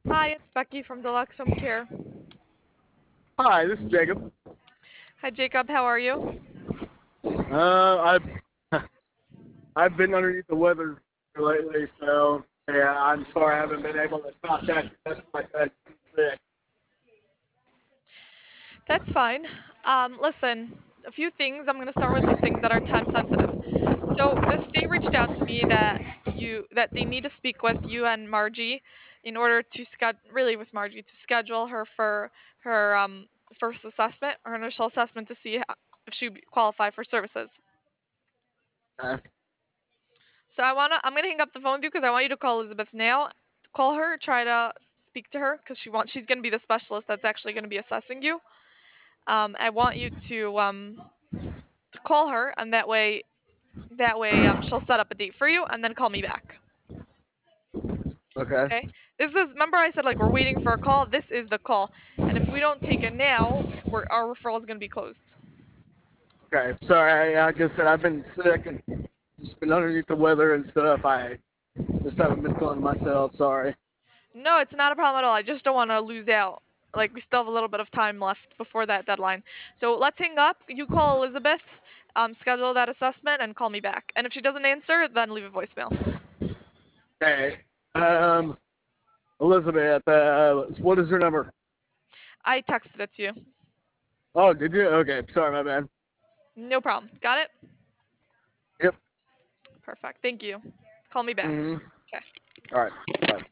Hi, it's Becky from Deluxe Home Care. Hi, this is Jacob. Hi, Jacob. How are you? I've I've been underneath the weather lately, so yeah, I'm sorry I haven't been able to contact you. That's my bad. Sick. That's fine. Listen, a few things. I'm gonna start with the things that are time sensitive. So the state reached out to me that they need to speak with you and Margie in order to schedule really with Margie to schedule her for her first assessment, her initial assessment to see if she qualify for services. Uh, So I'm gonna hang up the phone with you because I want you to call Elizabeth now. Call her, try to speak to her because she's gonna be the specialist that's actually gonna be assessing you. I want you to call her, and that way she'll set up a date for you, and then call me back. okay. Okay? This is remember I said like we're waiting for a call. This is the call, and if we don't take it now, our referral is gonna be closed. Okay. Sorry, like I said, I've been sick and just been underneath the weather and stuff. I just haven't been feeling myself. Sorry. No, it's not a problem at all. I just don't want to lose out. Like we still have a little bit of time left before that deadline. So let's hang up. You call Elizabeth, schedule that assessment, and call me back. And if she doesn't answer, then leave a voicemail. Okay. Elizabeth, what is her number? I texted it to you. Oh, did you? Okay. Sorry, my bad. No problem. Got it? Yep. Perfect. Thank you. Call me back. Mm-hmm. Okay. All right. Bye.